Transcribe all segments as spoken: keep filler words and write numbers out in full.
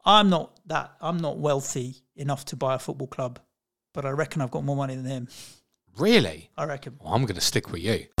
I'm not that. I'm not wealthy enough to buy a football club, but I reckon I've got more money than him. Really? I reckon. Well, I'm going to stick with you.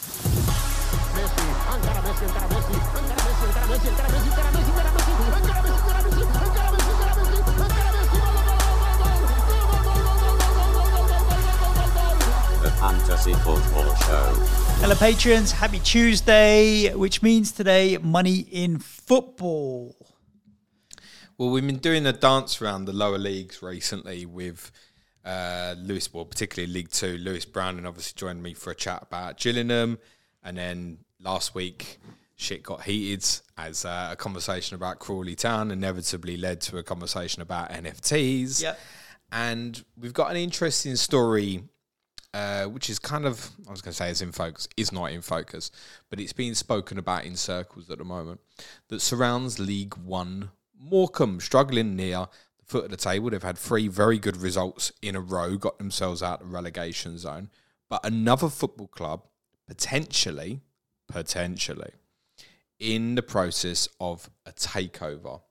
The Fantasy Football Show. Hello, patrons. Happy Tuesday, which means today, money in football. Well, we've been doing a dance around the lower leagues recently with uh, Lewis, well, particularly League Two. Lewis Brown and obviously joined me for a chat about Gillingham. And then last week, shit got heated as uh, a conversation about Crawley Town inevitably led to a conversation about N F Ts. Yep. And we've got an interesting story, uh, which is kind of, I was going to say is in focus, is not in focus, but it's being spoken about in circles at the moment, that surrounds League One Morecambe, struggling near the foot of the table. They've had three very good results in a row, got themselves out of the relegation zone. But another football club, potentially, potentially, in the process of a takeover.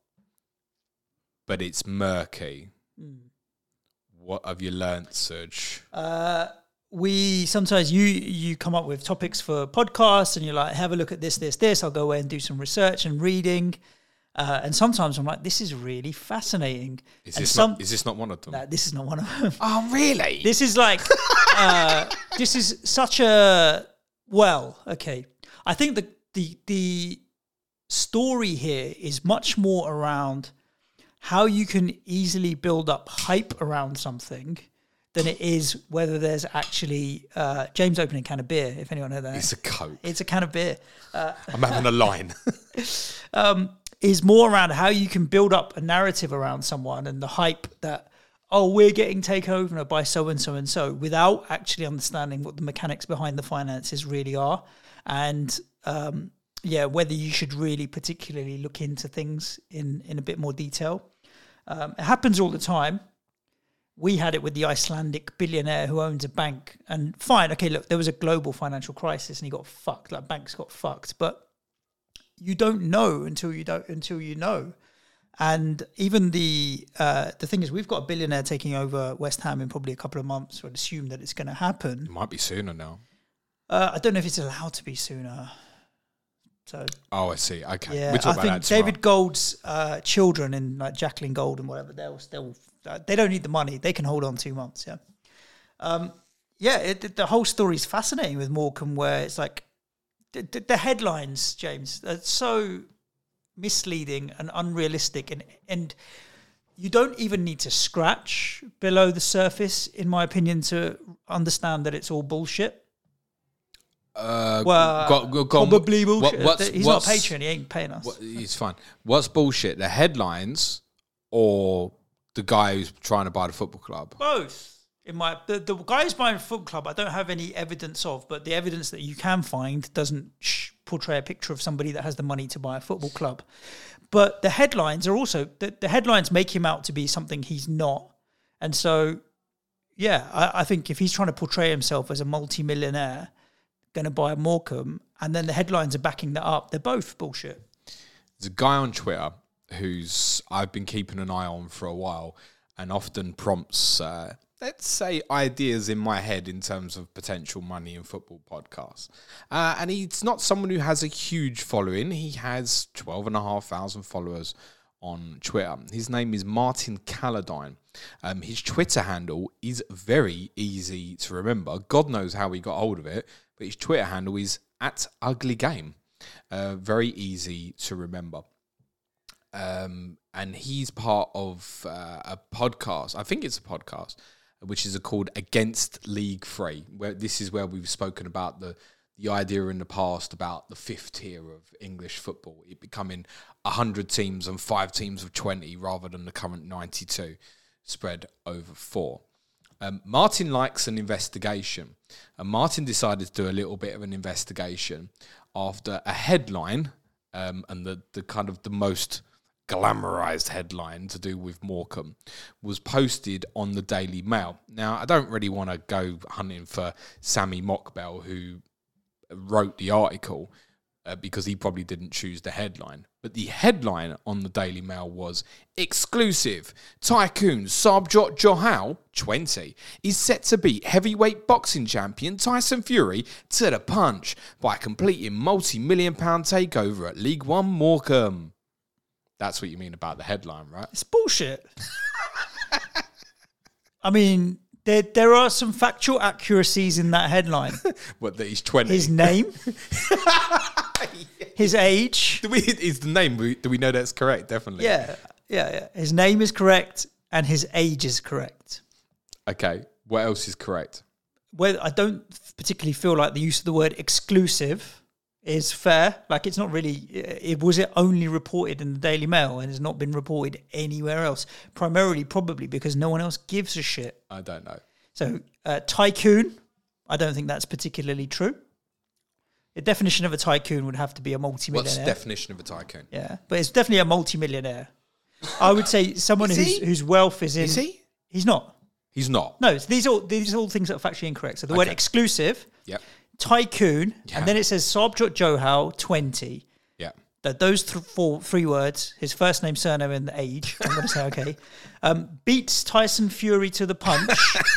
But it's murky. Mm. What have you learnt, Serge? Uh, we sometimes you you come up with topics for podcasts, and you're like, have a look at this, this, this. I'll go away and do some research and reading. Uh, and sometimes I'm like, this is really fascinating. Is and this some, not? Is this not one of them? Nah, this is not one of them. Oh, really? This is like, uh, this is such a well. Okay, I think the the the story here is much more around how you can easily build up hype around something than it is whether there's actually uh, James opening a can of beer. If anyone heard that, it's a Coke. It's a can of beer. Uh, I'm having a line. um, is more around how you can build up a narrative around someone and the hype that, oh, we're getting taken over by so-and-so and so, without actually understanding what the mechanics behind the finances really are. And, um, yeah, whether you should really particularly look into things in, in a bit more detail. Um, it happens all the time. We had it with the Icelandic billionaire who owns a bank. And fine, okay, look, there was a global financial crisis and he got fucked, like banks got fucked. But you don't know until you don't until you know. And even the uh, the thing is, we've got a billionaire taking over West Ham in probably a couple of months. So I'd assume that it's going to happen. It might be sooner now. Uh, I don't know if it's allowed to be sooner. So oh, I see. Okay, yeah, we'll talk I about think that tomorrow. David Gold's uh, children and like Jacqueline Gold and whatever, they'll still uh, they don't need the money. They can hold on two months. Yeah, um, yeah. It, the whole story is fascinating with Morecambe, where it's like. The, the headlines, James, are so misleading and unrealistic, and and you don't even need to scratch below the surface, in my opinion, to understand that it's all bullshit. Uh, well, go, go, go probably bullshit. What, what's, He's what's, not a patron; he ain't paying us. What, he's fine. What's bullshit? The headlines or the guy who's trying to buy the football club? Both. In my the, the guy who's buying a football club, I don't have any evidence of, but the evidence that you can find doesn't sh- portray a picture of somebody that has the money to buy a football club. But the headlines are also the, the headlines make him out to be something he's not, and so yeah, I, I think if he's trying to portray himself as a multi-millionaire going to buy a Morecambe, and then the headlines are backing that up, they're both bullshit. There's a guy on Twitter who's I've been keeping an eye on for a while, and often prompts. Uh, let's say, ideas in my head in terms of potential money in football podcasts. Uh, and he's not someone who has a huge following. He has twelve and a half thousand followers on Twitter. His name is Martin Calladine. Um, his Twitter handle is very easy to remember. God knows how he got hold of it, but his Twitter handle is at Ugly Game. Uh, very easy to remember. Um, and he's part of uh, a podcast. I think it's a podcast, which is called Against League Three, where this is where we've spoken about the the idea in the past about the fifth tier of English football, it becoming one hundred teams and five teams of twenty rather than the current ninety-two spread over four. Um, Martin likes an investigation, and Martin decided to do a little bit of an investigation after a headline, um, and the, the kind of the most glamorized headline to do with Morecambe was posted on the Daily Mail. Now, I don't really want to go hunting for Sammy Mockbell, who wrote the article, uh, because he probably didn't choose the headline. But the headline on the Daily Mail was, exclusive, Tycoon Sabjot Johal, twenty, is set to beat heavyweight boxing champion Tyson Fury to the punch by completing multi-million pound takeover at League One Morecambe. That's what you mean about the headline, right? It's bullshit. I mean, there there are some factual accuracies in that headline. What, that he's twenty? His name, his age. Do we, is the name, do we know that's correct? Definitely. Yeah, yeah, yeah. His name is correct and his age is correct. Okay, what else is correct? Well, I don't particularly feel like the use of the word exclusive is fair. Like, it's not really, it was it only reported in the Daily Mail and has not been reported anywhere else, primarily probably because no one else gives a shit. I don't know. So uh, tycoon, I don't think that's particularly true. The definition of a tycoon would have to be a multi-millionaire. What's the definition of a tycoon? Yeah, but it's definitely a multi-millionaire. I would say someone Is whose, he? whose wealth is in... Is he? He's not. He's not. No, these are all, these are all things that are factually incorrect. So the word Okay. exclusive... Yep. Tycoon, Yeah. and then it says Sabjot Johal, twenty. Yeah. That those th- four, three words, his first name, surname, and the age, I'm going to say okay, um, beats Tyson Fury to the punch.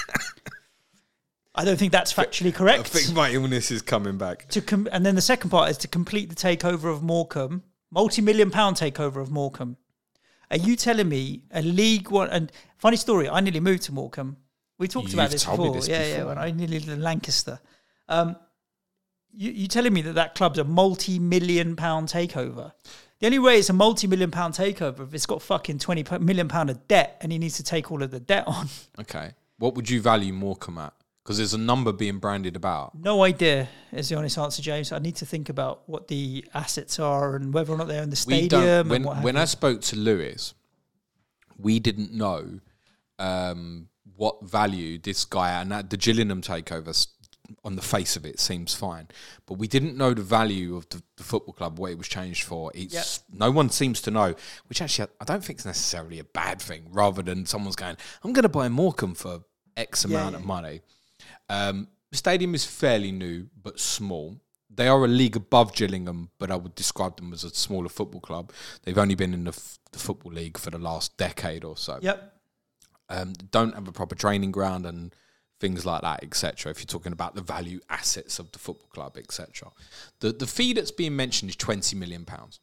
I don't think that's factually I correct. think my illness is coming back. To com- and then the second part is to complete the takeover of Morecambe, multi-million pound takeover of Morecambe. Are you telling me a League One? And funny story, I nearly moved to Morecambe. We talked You've about this told me before. this yeah, yeah. before. When I nearly lived in Lancaster. Um, you, you telling me that that club's a multi-million pound takeover? The only way it's a multi-million pound takeover if it's got fucking twenty million pound of debt and he needs to take all of the debt on. Okay. What would you value Morecambe at? Because there's a number being branded about. No idea is the honest answer, James. I need to think about what the assets are and whether or not they're in the We stadium. don't. When, and what have when you. I spoke to Lewis, we didn't know um, what value this guy, and that the Gillingham takeover s- on the face of it seems fine, but we didn't know the value of the, the football club, what it was changed for. It's no one seems to know, which actually I don't think is necessarily a bad thing. Rather than someone's going, I'm going to buy Morecambe for X Yeah, amount yeah. of money. Um, the stadium is fairly new but small. They are a league above Gillingham, but I would describe them as a smaller football club. They've only been in the, f- the football league for the last decade or so. Yep. Um, don't have a proper training ground and things like that, et cetera. If you're talking about the value assets of the football club, et cetera. The the fee that's being mentioned is twenty million pounds.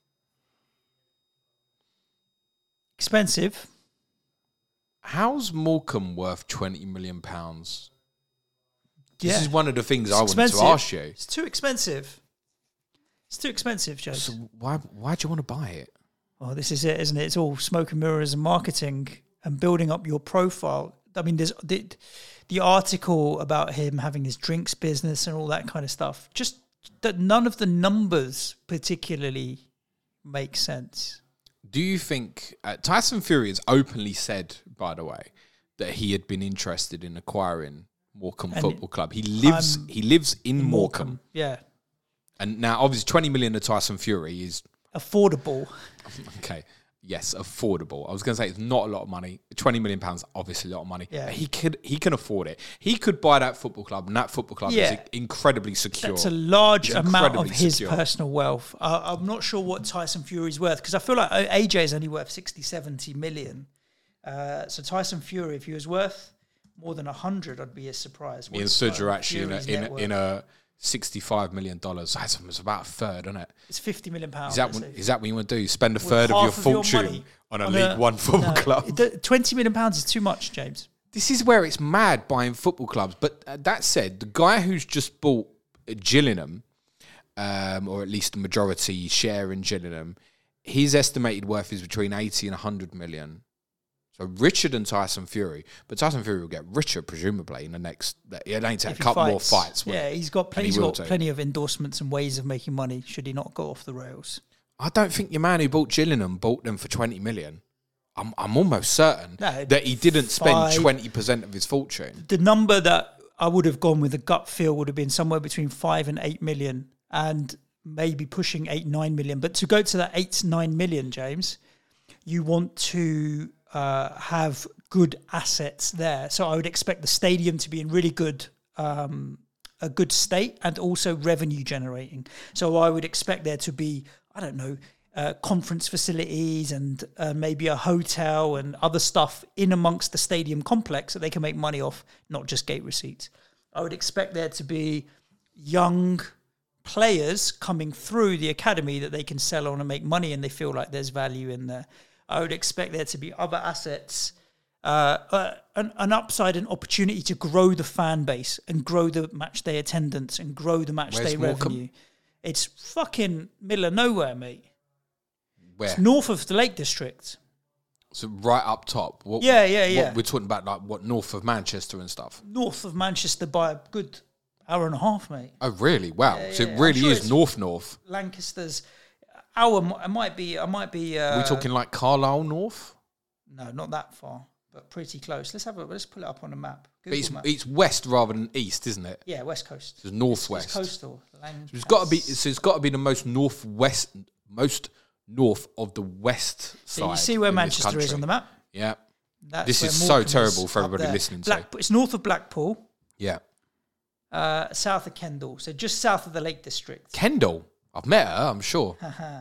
Expensive. How's Morecambe worth twenty million pounds? This Yeah. is one of the things It's I wanted expensive. to ask you. It's too expensive. It's too expensive, James. So why why do you want to buy it? Well, this is it, isn't it? It's all smoke and mirrors and marketing and building up your profile. I mean, there's the, the article about him having his drinks business and all that kind of stuff. Just that none of the numbers particularly make sense. Do you think uh, Tyson Fury has openly said, by the way, that he had been interested in acquiring Morecambe And Football Club? He lives I'm he lives in Morecambe. Yeah. And now, obviously, twenty million to Tyson Fury is, Affordable. okay, yes, affordable. I was going to say it's not a lot of money. twenty million pounds, obviously a lot of money. Yeah. But he could he can afford it. He could buy that football club, and that football club Yeah. is incredibly secure. That's a large It's amount of incredibly his secure. personal wealth. Uh, I'm not sure what Tyson Fury's worth because I feel like A J is only worth sixty, seventy million. Uh, so Tyson Fury, if he was worth more than one hundred, I'd be as surprised. Me and What's Sudge are Tyson actually in a, Fury's in, net a, worth? in a sixty-five million dollars. That's it's about a third, isn't it? It's fifty million pounds. Is that, let's what, say. is that what you want to do? Spend a With third of your half of your fortune money on a on League One football no, club? it- twenty million pounds is too much, James. This is where it's mad buying football clubs. But uh, that said, the guy who's just bought uh, Gillingham, um, or at least the majority share in Gillingham, his estimated worth is between eighty and one hundred million. So richer than Tyson Fury. But Tyson Fury will get richer, presumably, in the next... It ain't take a If he couple more fights. fights. will Yeah, it? he's got, And plenty, he he's will got do. plenty of endorsements and ways of making money should he not go off the rails. I don't think your man who bought Gillingham bought them for twenty million. I'm, I'm almost certain No, that he didn't spend five- twenty percent of his fortune. The number that I would have gone with a gut feel would have been somewhere between five and eight million and maybe pushing eight, nine million. But to go to that eight, nine million, James, you want to uh, have good assets there. So I would expect the stadium to be in really good um, a good state and also revenue generating. So I would expect there to be, I don't know, uh, conference facilities and uh, maybe a hotel and other stuff in amongst the stadium complex that they can make money off, not just gate receipts. I would expect there to be young players coming through the academy that they can sell on and make money, and they feel like there's value in there. I would expect there to be other assets, uh, uh, an, an upside, an opportunity to grow the fan base and grow the match day attendance and grow the match Where's day Morecambe? revenue. It's fucking middle of nowhere, mate. Where? It's north of the Lake District. So right up top. What, Yeah, yeah, yeah. What, we're talking about like what north of Manchester and stuff. North of Manchester by a good hour and a half, mate. Oh, really? Wow. Yeah, so yeah, it I'm really sure is it's- north north. Lancaster's hour. mi- I might be. I might be. Uh, Are we talking like Carlisle north? No, not that far, but pretty close. Let's have a. Let's pull it up on a map. But Google it's, map. it's west rather than east, isn't it? Yeah, west coast. It's northwest. It's coastal. So it's got to be. So it's got to be the most northwest, most north of the west side. So you see where in this Manchester is country. on the map. Yeah, That's This where is so Morecambe terrible for up everybody there. listening to. Black, It's north of Blackpool, yeah. uh, south of Kendal, so just south of the Lake District. Kendall. I've met her. I'm sure.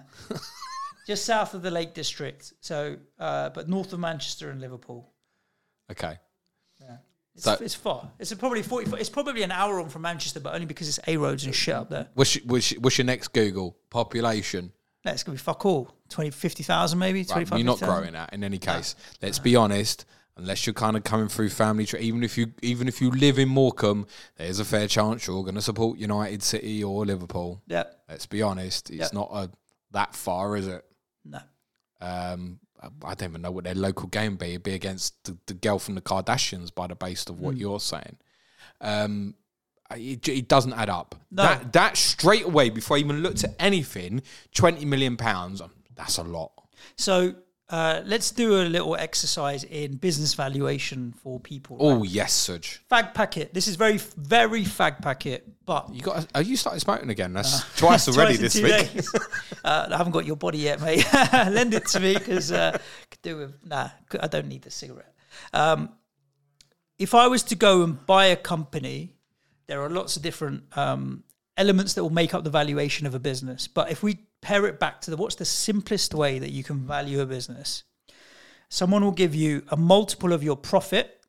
Just south of the Lake District. So, uh, but north of Manchester and Liverpool. Okay. It's, So- it's far. It's probably forty. It's probably an hour on from Manchester, but only because it's A roads and shit up there. What's your, what's your, what's your next Google population? No, it's gonna be fuck all. twenty, fifty thousand maybe. Right, Twenty-five. you're not fifty thousand. growing that in any case. Let's be honest. Unless you're kind of coming through family tree, even if you even if you live in Morecambe, there's a fair chance you're going to support United, City, or Liverpool. Yeah. Let's be honest. It's Yep. not a, that far, is it? No. Um, I I don't even know what their local game be. It'd be against the, the girl from the Kardashians, by the base of what you're saying. Um, it, it doesn't add up. No. That that straight away, before I even looked at anything, twenty million pounds. um, That's a lot. So uh, let's do a little exercise in business valuation for people. Oh yes, Suj. Fag packet. This is very, very fag packet, but You got? Are you started smoking again? That's twice already twice in this two week. days. uh, I haven't got your body yet, mate. Lend it to me because uh, could do with nah. I don't need the cigarette. Um, if I was to go and buy a company, there are lots of different um, elements that will make up the valuation of a business. But if we pair it back to the what's the simplest way that you can value a business, someone will give you a multiple of your profit,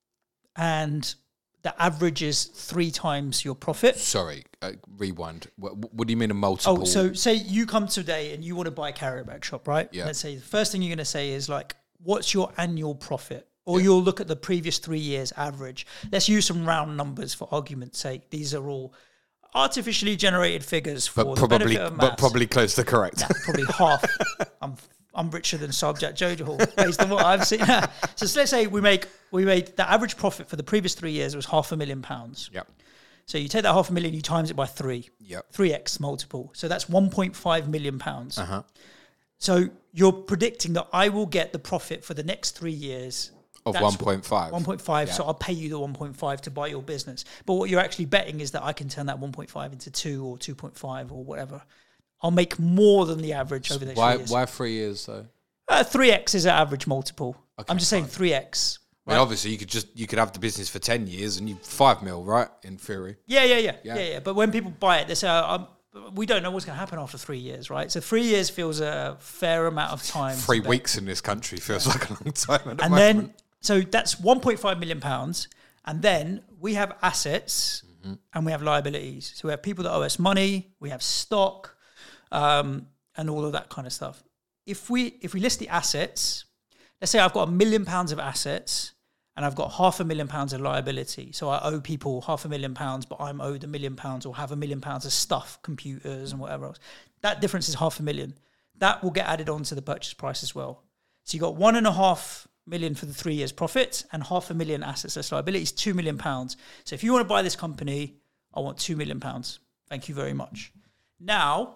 and the average is three times your profit. Sorry, uh, rewind. What, what do you mean a multiple? Oh, so say you come today and you want to buy a carrot bag shop, right? Yeah. Let's say the first thing you're going to say is like, what's your annual profit? Or you'll look at the previous three years average. Let's use some round numbers for argument's sake. These are all artificially generated figures for but the probably, benefit of but maths. probably close to correct. Nah, probably half. I'm I'm richer than Subject Jodahal based on what I've seen. So let's say we make we made the average profit for the previous three years was half a million pounds. Yep. So you take that half a million, you times it by three. Yep. Three x multiple. So that's one point five million pounds. Uh-huh. So you're predicting that I will get the profit for the next three years Of That's one point five. one point five. Yeah. So I'll pay you the one point five to buy your business. But what you're actually betting is that I can turn that one point five into two or two point five or whatever. I'll make more than the average over the next Why? three years. Why three years though? Uh, three x is an average multiple. Okay, I'm just saying three x. I mean, obviously, you could just you could have the business for ten years and you five mil, right? In theory. Yeah, yeah, yeah, Yeah. yeah, yeah. But when people buy it, they say, oh, I'm, we don't know what's going to happen after three years, right? So three years feels a fair amount of time. to Three bet. weeks in this country feels like a long time. At the And moment. then, so that's one point five million pounds. And then we have assets Mm-hmm. and we have liabilities. So we have people that owe us money, we have stock, um, and all of that kind of stuff. If we if we list the assets, let's say I've got a million pounds of assets and I've got half a million pounds of liability. So I owe people half a million pounds, but I'm owed a million pounds or have a million pounds of stuff, computers and whatever else. That difference is half a million. That will get added on to the purchase price as well. So you got one and a half million for the three years profit and half a million assets less liabilities, two million pounds. So if you want to buy this company, I want two million pounds. Thank you very much. Now,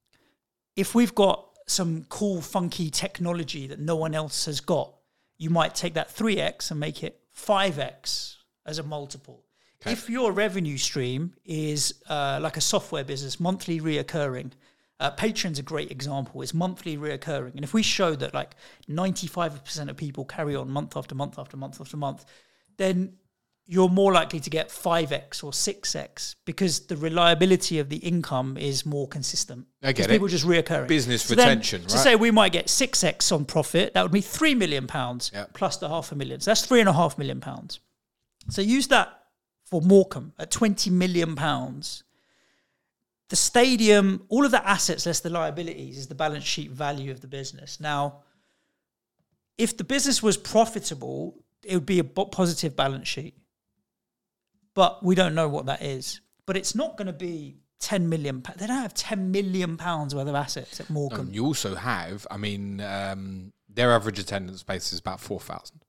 if we've got some cool, funky technology that no one else has got, you might take that three x and make it five x as a multiple. Okay. If your revenue stream is uh, like a software business, monthly reoccurring, uh, Patreon's a great example. It's monthly reoccurring. And if we show that like ninety-five percent of people carry on month after month after month after month, then you're more likely to get five x or six x because the reliability of the income is more consistent. I get it. People just reoccurring. Business so retention, then, right? To say we might get six x on profit, that would be three million pounds Yep. plus the half a million. So that's three and a half million pounds. So use that for Morecambe at twenty million pounds. The stadium, all of the assets less the liabilities is the balance sheet value of the business. Now, if the business was profitable, it would be a bo- positive balance sheet. But we don't know what that is. But it's not going to be ten million pounds. They don't have ten million pounds worth of assets at Morecambe. And you also have, I mean, um, their average attendance base is about four thousand.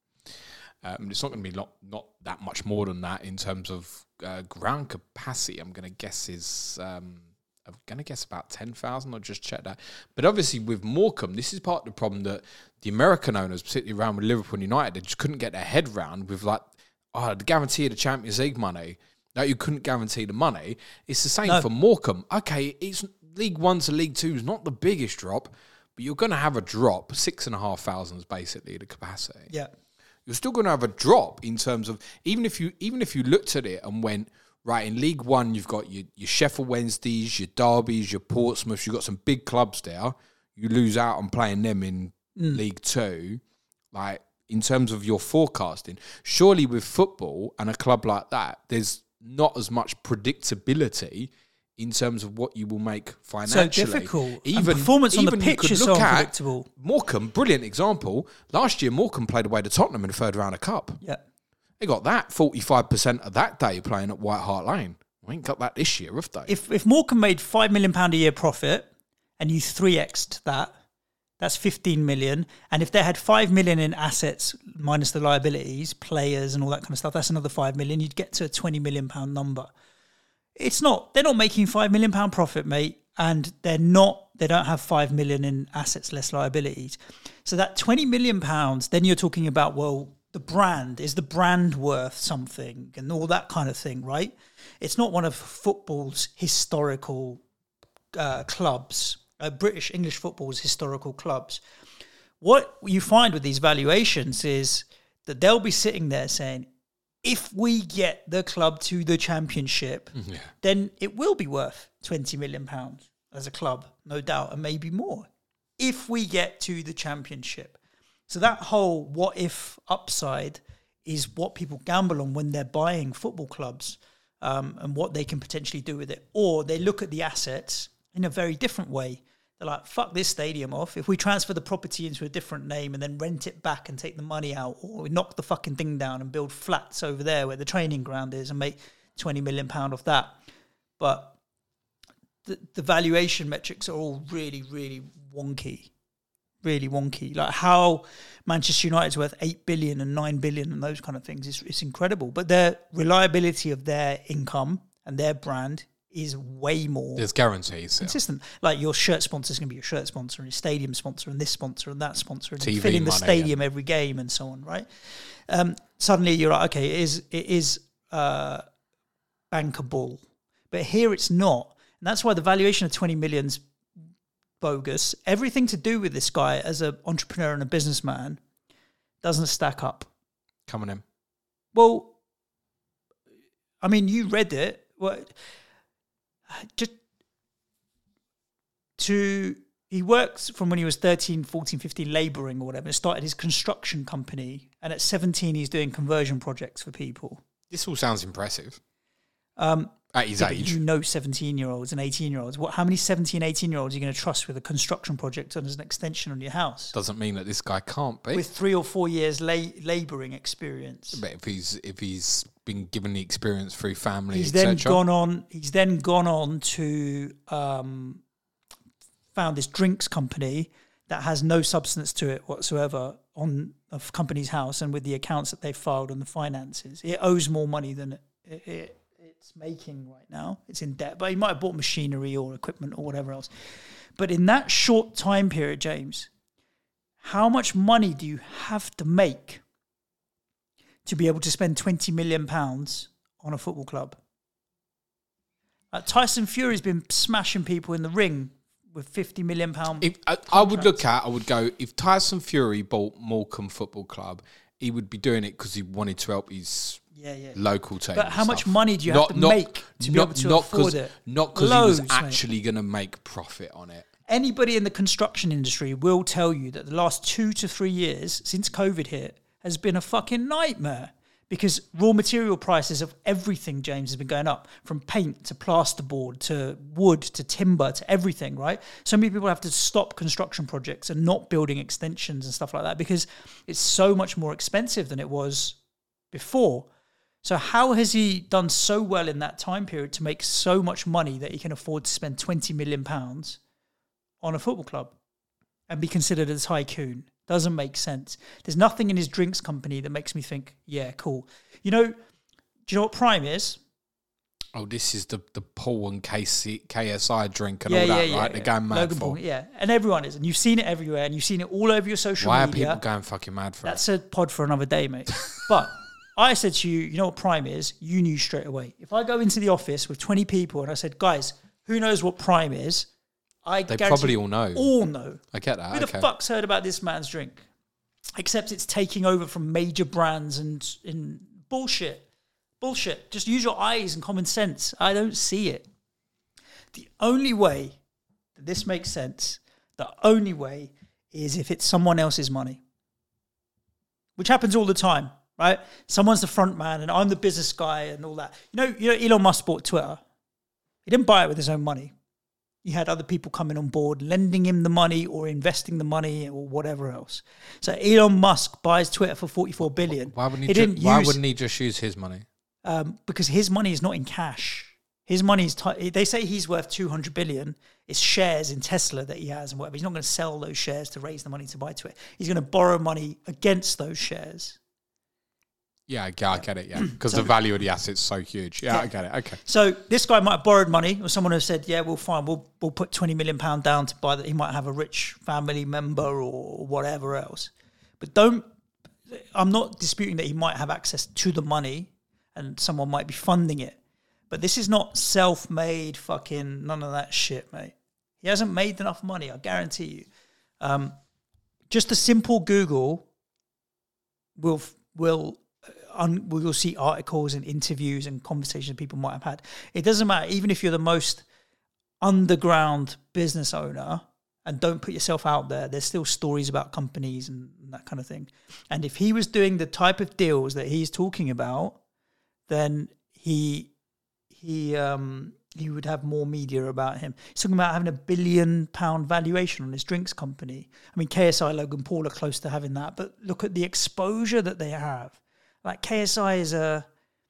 Um, it's not going to be not, not that much more than that in terms of uh, ground capacity. I'm going to guess is, um, I'm going to guess about ten thousand. I'll just check that. But obviously with Morecambe, this is part of the problem that the American owners, particularly around with Liverpool United, they just couldn't get their head round with like, oh, the guarantee of the Champions League money. Like you couldn't guarantee the money. It's the same No. for Morecambe. Okay, it's League One to League Two is not the biggest drop, but you're going to have a drop. Six and a half thousand is basically the capacity. Yeah. You're still going to have a drop in terms of even if you even if you looked at it and went right in League One, you've got your, your Sheffield Wednesdays, your Derbies, your Portsmouths. You've got some big clubs there. You lose out on playing them in mm. League Two, like in terms of your forecasting. Surely with football and a club like that, there's not as much predictability in terms of what you will make financially. So difficult. Even and performance on the even you pitch could is so look at unpredictable. Morecambe, brilliant example. Last year, Morecambe played away to Tottenham in the third round of Cup. Yeah. They got that forty-five percent of that day playing at White Hart Lane. We ain't got that this year, have they? If if Morecambe made five million pounds a year profit and you three x'd that, that's fifteen million. And if they had five million in assets minus the liabilities, players and all that kind of stuff, that's another five million. You'd get to a twenty million pounds number. It's not, they're not making five million pounds profit, mate. And they're not, they don't have five million in assets less liabilities. So that twenty million pounds, then you're talking about, well, the brand, is the brand worth something and all that kind of thing, right? It's not one of football's historical uh, clubs, uh, British English football's historical clubs. What you find with these valuations is that they'll be sitting there saying, if we get the club to the championship, yeah. then it will be worth twenty million pounds as a club, no doubt, and maybe more, if we get to the championship. So that whole what if upside is what people gamble on when they're buying football clubs, um, and what they can potentially do with it. Or they look at the assets in a very different way. They're like, fuck this stadium off. If we transfer the property into a different name and then rent it back and take the money out, or we knock the fucking thing down and build flats over there where the training ground is and make twenty million pounds off that. But the, the valuation metrics are all really, really wonky. Really wonky. Like how Manchester United's worth eight billion and nine billion and those kind of things is it's incredible. But their reliability of their income and their brand is way more There's guarantees. consistent. Yeah. Like your shirt sponsor is going to be your shirt sponsor and your stadium sponsor and this sponsor and that sponsor and T V filling the money, stadium yeah. every game and so on, right? Um, suddenly you're like, okay, it is it is uh, bankable. But here it's not. And that's why the valuation of twenty million's bogus. Everything to do with this guy as an entrepreneur and a businessman doesn't stack up. Coming in. Well, I mean, you read it. What? Just to he works from when he was thirteen, fourteen, fifteen labouring or whatever and started his construction company, and at seventeen he's doing conversion projects for people. This all sounds impressive. Um, At his yeah, but age. you know seventeen year olds and eighteen year olds. What how many seventeen, eighteen year olds are you going to trust with a construction project as an extension on your house? Doesn't mean that this guy can't be. With three or four years la- labouring experience. But if he's if he's been given the experience through family, He's et then cetera. gone on. He's then gone on to um, found this drinks company that has no substance to it whatsoever on a company's house, and with the accounts that they filed and the finances, it owes more money than it, it, it it's making right now. It's in debt, but he might have bought machinery or equipment or whatever else. But in that short time period, James, how much money do you have to make to be able to spend twenty million pounds on a football club? Uh, Tyson Fury's been smashing people in the ring with fifty million pounds. If I, I would look at, I would go, if Tyson Fury bought Morecambe Football Club he would be doing it because he wanted to help his Yeah, yeah. local team. But and how much stuff. money do you Not- have to not- make to be not- able to not afford 'cause- it? Not because he was Loads, mate. actually going to make profit on it. Anybody in the construction industry will tell you that the last two to three years since COVID hit has been a fucking nightmare because raw material prices of everything, James, has been going up, from paint to plasterboard to wood to timber to everything, right? So many people have to stop construction projects and not building extensions and stuff like that because it's so much more expensive than it was before. So how has he done so well in that time period to make so much money that he can afford to spend twenty million pounds on a football club and be considered a tycoon? Doesn't make sense. There's nothing in his drinks company that makes me think, yeah, cool. You know, do you know what Prime is? Oh, this is the, the Paul and K C, K S I drink and Yeah, all yeah, that, yeah. right? They're going mad Logan for. Paul, yeah. And everyone is. And you've seen it everywhere and you've seen it all over your social Why are media. people going fucking mad for That's a pod for another day, mate. But I said to you, you know what Prime is? You knew straight away. If I go into the office with twenty people and I said, guys, who knows what Prime is? I They guarantee probably all know. All know. I get that. Who okay. the fuck's heard about this man's drink? Except it's taking over from major brands and in bullshit. Bullshit. Just use your eyes and common sense. I don't see it. The only way that this makes sense, the only way is if it's someone else's money. Which happens all the time, right? Someone's the front man and I'm the business guy and all that. You know, you know Elon Musk bought Twitter. He didn't buy it with his own money. He had other people coming on board, lending him the money or investing the money or whatever else. So Elon Musk buys Twitter for forty-four billion. Why wouldn't he, he ju- didn't why use, wouldn't he just use his money? um, because his money is not in cash. His money is, t- they say he's worth two hundred billion. It's shares in Tesla that he has and whatever. He's not going to sell those shares to raise the money to buy Twitter. He's going to borrow money against those shares. Yeah, I get, I get it, yeah. Because the value of the asset's so huge. Yeah, Yeah. I get it. Okay. So this guy might have borrowed money, or someone has said, "Yeah, well, fine, we'll we'll put twenty million pound down to buy that." He might have a rich family member or whatever else, but don't. I'm not disputing that he might have access to the money, and someone might be funding it. But this is not self-made fucking none of that shit, mate. He hasn't made enough money, I guarantee you. Um, just a simple Google will will. Un, we'll see articles and interviews and conversations people might have had. It doesn't matter, even if you're the most underground business owner and don't put yourself out there, there's still stories about companies and, and that kind of thing. And if he was doing the type of deals that he's talking about, then he he um he would have more media about him. He's talking about having a billion pound valuation on his drinks company. I mean, K S I, Logan Paul are close to having that, but look at the exposure that they have. Like K S I is a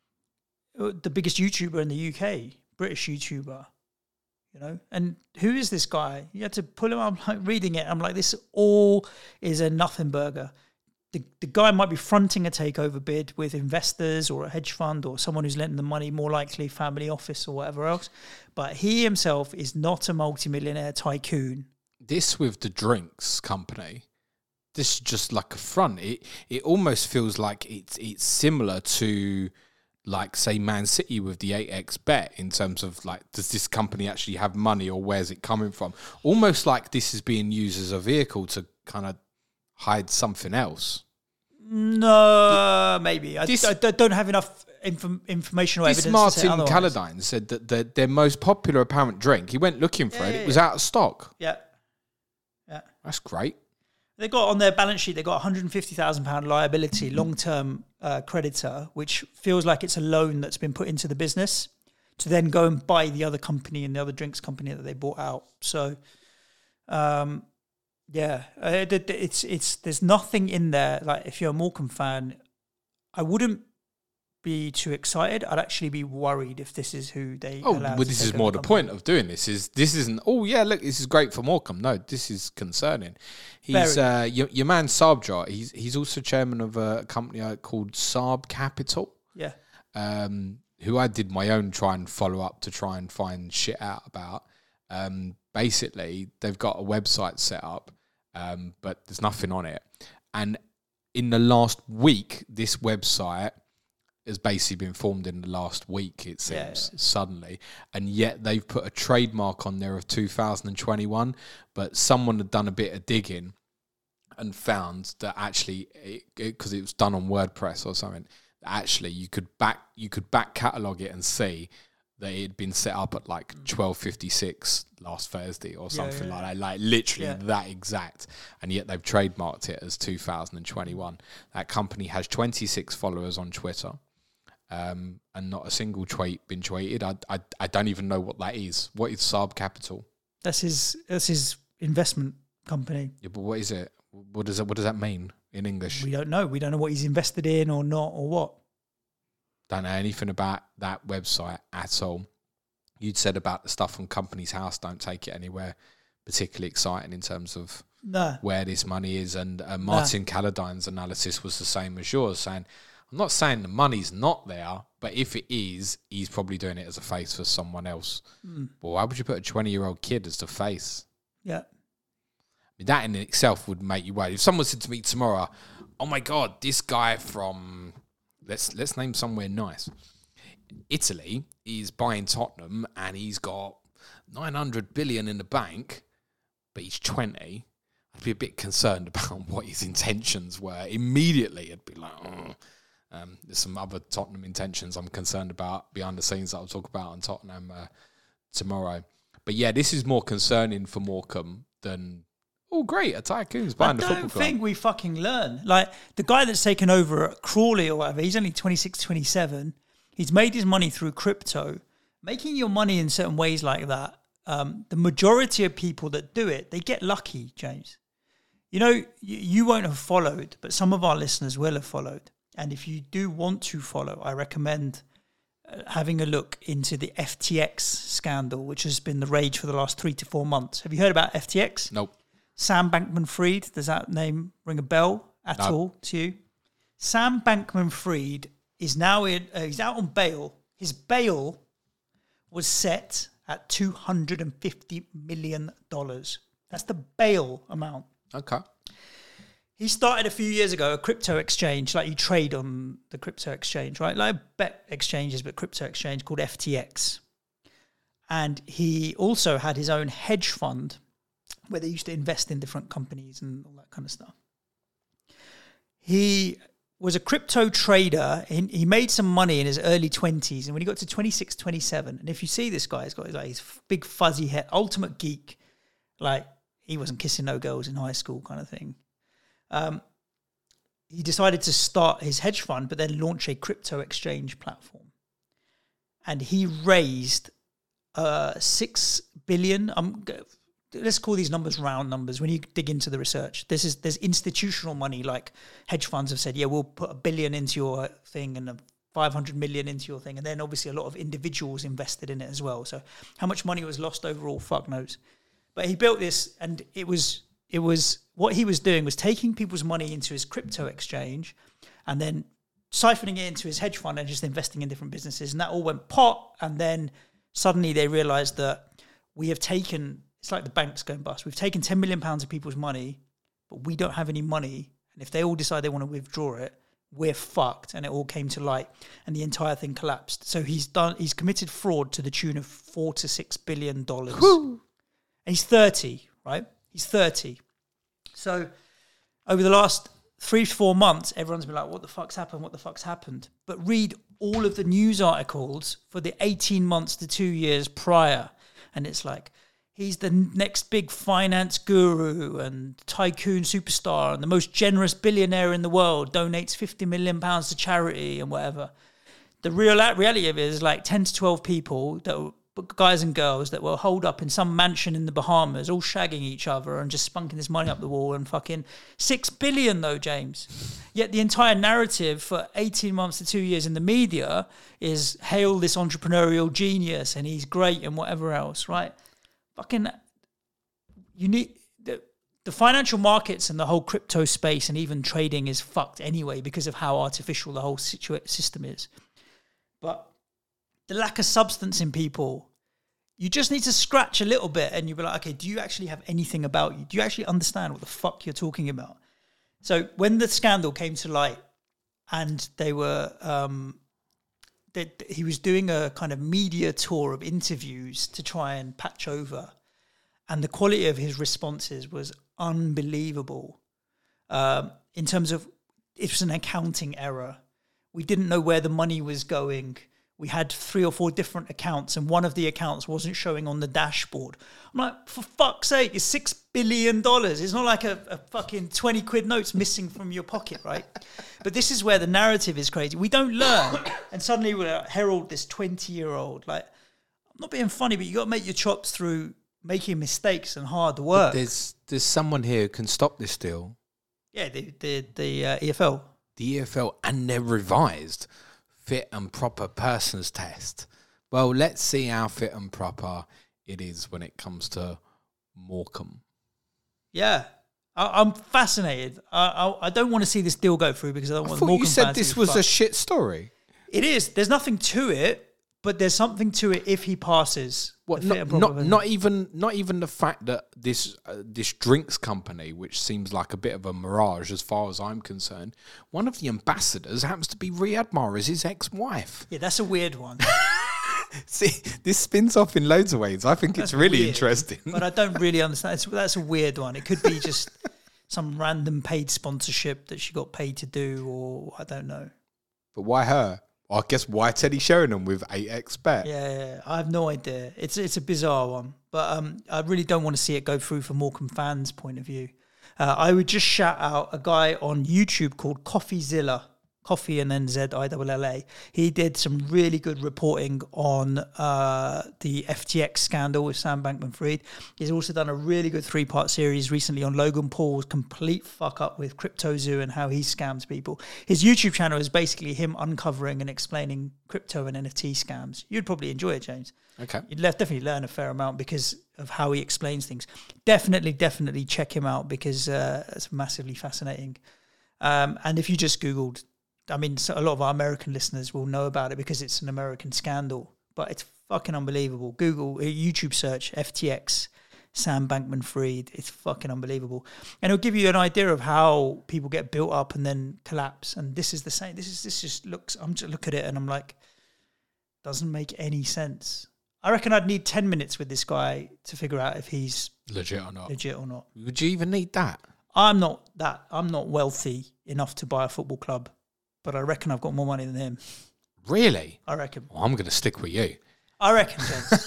the biggest YouTuber in the U K, British YouTuber, you know. And who is this guy? You had to pull him up. I'm like reading it. I'm like, this all is a nothing burger. The the guy might be fronting a takeover bid with investors or a hedge fund or someone who's lending the money, more likely family office or whatever else. But he himself is not a multimillionaire tycoon. This with the drinks company, this is just like a front. It it almost feels like it's it's similar to, like, say, Man City with the eight x bet in terms of, like, does this company actually have money or where's it coming from? Almost like this is being used as a vehicle to kind of hide something else. No, maybe. I, This- I don't have enough inf- information or This evidence to say Martin otherwise. Calladine said that their, their most popular apparent drink, he went looking for Yeah, it, yeah, it was yeah. out of stock. Yeah. Yeah. That's great. They got on their balance sheet, they got one hundred fifty thousand pounds liability, long-term uh, creditor, which feels like it's a loan that's been put into the business to then go and buy the other company and the other drinks company that they bought out. So, um, yeah, uh, it, it's it's there's nothing in there. Like, if you're a Morecambe fan, I wouldn't be too excited. I'd actually be worried if this is who they. Oh, allow well, to this take is over more the the company. point of doing this. Is this isn't? Oh yeah, look, this is great for Morecambe. No, this is concerning. He's Very. uh, your, your man Saabjar. He's he's also chairman of a company uh, called Saab Capital, Yeah. um, who I did my own try and follow up to try and find shit out about. Um, basically, they've got a website set up, um, but there's nothing on it. And in the last week, this website has basically been formed in the last week, it seems, Yeah, yeah. suddenly. And yet they've put a trademark on there of two thousand twenty-one, but someone had done a bit of digging and found that actually, because it, it, it was done on WordPress or something, actually you could back you could back catalog it and see that it had been set up at like twelve fifty-six last Thursday or something yeah, yeah. like that, like literally yeah. that exact, and yet they've trademarked it as two thousand twenty-one. That company has twenty-six followers on Twitter, um, and not a single tweet been tweeted. I, I I don't even know what that is. What is Saab Capital? That's his that's his investment company. Yeah, but what is it? What does that what does that mean in English? We don't know. We don't know what he's invested in or not or what. Don't know anything about that website at all. You'd said about the stuff on Company's House, don't take it anywhere particularly exciting in terms of no. where this money is. And uh, Martin no. Caladine's analysis was the same as yours, saying, I'm not saying the money's not there, but if it is, he's probably doing it as a face for someone else. Mm. Well, why would you put a twenty-year-old kid as the face? Yeah. I mean, that in itself would make you worry. If someone said to me tomorrow, oh my God, this guy from, let's let's name somewhere nice, Italy, is buying Tottenham and he's got nine hundred billion in the bank, but he's twenty, I'd be a bit concerned about what his intentions were. Immediately, I'd be like, oh. Um, there's some other Tottenham intentions I'm concerned about behind the scenes that I'll talk about on Tottenham uh, tomorrow. But yeah, this is more concerning for Morecambe than, oh great, a tycoon's buying the football club. I don't think we fucking learn. Like, the guy that's taken over at Crawley or whatever, he's only twenty-six, twenty-seven. He's made his money through crypto. Making your money in certain ways like that, um, the majority of people that do it, they get lucky, James. You know, you, you won't have followed, but some of our listeners will have followed. And if you do want to follow, I recommend uh, having a look into the F T X scandal, which has been the rage for the last three to four months. Have you heard about F T X? Nope. Sam Bankman-Fried, does that name ring a bell at no. all to you? Sam Bankman-Fried is now in, uh, he's out on bail. His bail was set at two hundred fifty million dollars. That's the bail amount. Okay. He started a few years ago a crypto exchange, like you trade on the crypto exchange, right? Like bet exchanges, but crypto exchange called F T X. And he also had his own hedge fund where they used to invest in different companies and all that kind of stuff. He was a crypto trader. He, he made some money in his early twenties. And when he got to twenty-six, twenty-seven, and if you see this guy, he's got like his big fuzzy head, ultimate geek. Like he wasn't kissing no girls in high school kind of thing. Um, he decided to start his hedge fund, but then launch a crypto exchange platform. And he raised uh, six billion. Um, let's call these numbers round numbers. When you dig into the research, this is there's institutional money. Like hedge funds have said, yeah, we'll put a billion into your thing and a five hundred million into your thing, and then obviously a lot of individuals invested in it as well. So how much money was lost overall, fuck knows. But he built this, and it was. It was what he was doing was taking people's money into his crypto exchange and then siphoning it into his hedge fund and just investing in different businesses. And that all went pot. And then suddenly they realized that we have taken, it's like the banks going bust. We've taken ten million pounds of people's money, but we don't have any money. And if they all decide they want to withdraw it, we're fucked. And it all came to light and the entire thing collapsed. So he's done, he's committed fraud to the tune of four to six billion dollars. And he's thirty, right? He's thirty. So over the last three to four months, everyone's been like, what the fuck's happened? What the fuck's happened? But read all of the news articles for the eighteen months to two years prior. And it's like, he's the next big finance guru and tycoon superstar and the most generous billionaire in the world, donates fifty million pounds to charity and whatever. The real reality of it is like ten to twelve people that were guys and girls that were holed up in some mansion in the Bahamas, all shagging each other and just spunking this money up the wall and fucking six billion though, James. Yet the entire narrative for eighteen months to two years in the media is hail this entrepreneurial genius and he's great and whatever else, right? Fucking, you need, the, the financial markets and the whole crypto space and even trading is fucked anyway because of how artificial the whole situa- system is. But the lack of substance in people, you just need to scratch a little bit and you'll be like, okay, do you actually have anything about you? Do you actually understand what the fuck you're talking about? So when the scandal came to light and they were, um, they, he was doing a kind of media tour of interviews to try and patch over, and the quality of his responses was unbelievable. um, in terms of it was an accounting error. We didn't know where the money was going. We had three or four different accounts, and one of the accounts wasn't showing on the dashboard. I'm like, for fuck's sake, it's six billion dollars. It's not like a, a fucking twenty quid note's missing from your pocket, right? But this is where the narrative is crazy. We don't learn, and suddenly we're herald this twenty-year-old. Like, I'm not being funny, but you got to make your chops through making mistakes and hard work. But there's there's someone here who can stop this deal. Yeah, the the, the uh, E F L. The E F L and their revised fit and proper persons test. Well, let's see how fit and proper it is when it comes to Morecambe. Yeah, I, I'm fascinated. I, I I don't want to see this deal go through because I don't I want thought Morecambe you said fans to this be was a fucked. shit story. It is. There's nothing to it, but there's something to it if he passes. What? the fit Not, and not, proper- not even not even the fact that this uh, this drinks company, which seems like a bit of a mirage as far as I'm concerned, one of the ambassadors happens to be Riyad Mahrez's ex-wife. Yeah, that's a weird one. See, this spins off in loads of ways. I think That's it's really weird, interesting. But I don't really understand. It's, that's a weird one. It could be just some random paid sponsorship that she got paid to do, or I don't know. But why her? Well, I guess why Teddy Sheringham with eight X bet? Yeah, yeah, yeah. I have no idea. It's it's a bizarre one, but um, I really don't want to see it go through from Morecambe fans' point of view. Uh, I would just shout out a guy on YouTube called CoffeeZilla, Coffee and then Z I L L A. He did some really good reporting on uh, the F T X scandal with Sam Bankman-Fried. He's also done a really good three-part series recently on Logan Paul's complete fuck-up with CryptoZoo and how he scams people. His YouTube channel is basically him uncovering and explaining crypto and N F T scams. You'd probably enjoy it, James. Okay. You'd le- definitely learn a fair amount because of how he explains things. Definitely, definitely check him out because uh, it's massively fascinating. Um, and if you just Googled, I mean, so a lot of our American listeners will know about it because it's an American scandal, but it's fucking unbelievable. Google, uh, YouTube search, F T X, Sam Bankman-Fried. It's fucking unbelievable. And it'll give you an idea of how people get built up and then collapse. And this is the same. This is, this just looks, I'm just look at it and I'm like, doesn't make any sense. I reckon I'd need ten minutes with this guy to figure out if he's Legit or not? legit or not. Would you even need that? I'm not that, I'm not wealthy enough to buy a football club, but I reckon I've got more money than him. Really? I reckon. Well, I'm going to stick with you. I reckon, James.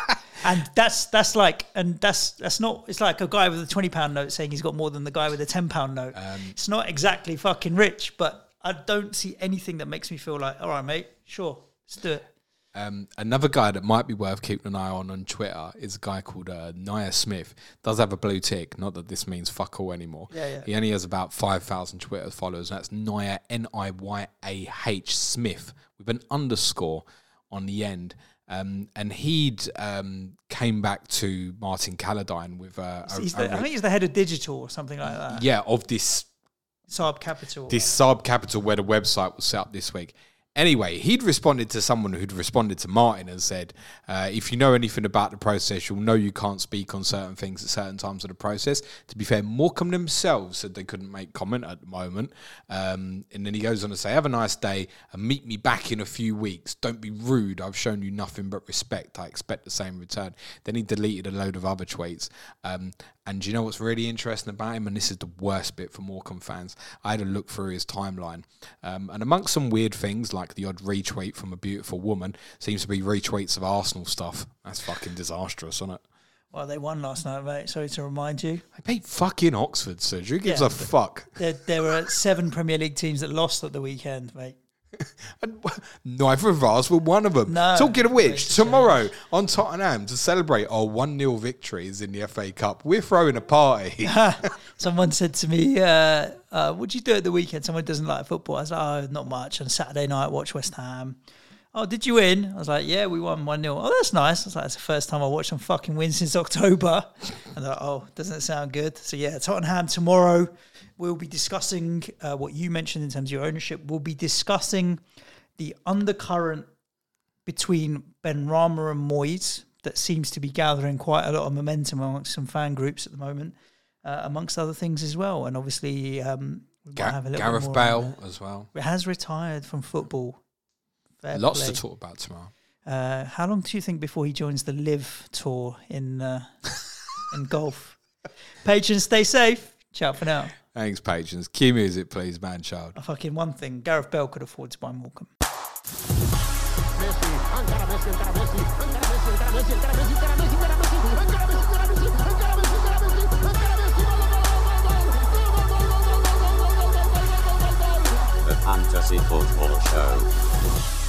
And that's that's like, and that's that's not. It's like a guy with a twenty pound note saying he's got more than the guy with a ten pound note. Um, it's not exactly fucking rich, but I don't see anything that makes me feel like, all right, mate, sure, let's do it. Um, another guy that might be worth keeping an eye on on Twitter is a guy called uh, Nia Smith. Does have a blue tick. Not that this means fuck all anymore. Yeah, yeah. He only has about five thousand Twitter followers. And that's Nia, N I Y A H, Smith, with an underscore on the end. Um, and he'd um, came back to Martin Calladine with uh, a, He's a the, I re- think he's the head of digital or something like that. yeah, of this Saab Capital. this sub capital where the website was set up this week. Anyway, he'd responded to someone who'd responded to Martin and said, uh, if you know anything about the process, you'll know you can't speak on certain things at certain times of the process. To be fair, Morecambe themselves said they couldn't make comment at the moment. Um, and then he goes on to say, have a nice day and meet me back in a few weeks. Don't be rude. I've shown you nothing but respect. I expect the same return. Then he deleted a load of other tweets. Um, and do you know what's really interesting about him? And this is the worst bit for Morecambe fans. I had a look through his timeline. Um, and amongst some weird things, like the odd retweet from a beautiful woman, seems to be retweets of Arsenal stuff. That's fucking disastrous, isn't it? Well, they won last night, mate. Sorry to remind you. They beat fucking Oxford, so who gives Yeah, a fuck? There, there were seven Premier League teams that lost at the weekend, mate. And neither of us were one of them. No. Talking of which, It's tomorrow on Tottenham, to celebrate our one nil victories in the F A Cup, we're throwing a party. Someone said to me, uh, uh, what do you do at the weekend? Someone doesn't like football. I was like, oh, not much. On Saturday night, watch West Ham. Oh, did you win? I was like, yeah, we won one nil. Oh, that's nice. I was like, it's the first time I watched them fucking win since October. And they're like, oh, doesn't it sound good? So, yeah, Tottenham tomorrow. We'll be discussing uh, what you mentioned in terms of your ownership. We'll be discussing the undercurrent between Benrahma and Moyes that seems to be gathering quite a lot of momentum amongst some fan groups at the moment, uh, amongst other things as well. And obviously, um, we might Ga- have a little Gareth bit more Bale as well. It has retired from football. Fair Lots play. to talk about tomorrow. Uh, how long do you think before he joins the Live Tour in uh, in golf? Patrons, stay safe. Ciao for now. Thanks, patrons. Cue music, please, man child. A fucking one thing, Gareth Bale could afford to buy Morecambe. The Fantasy Football Show.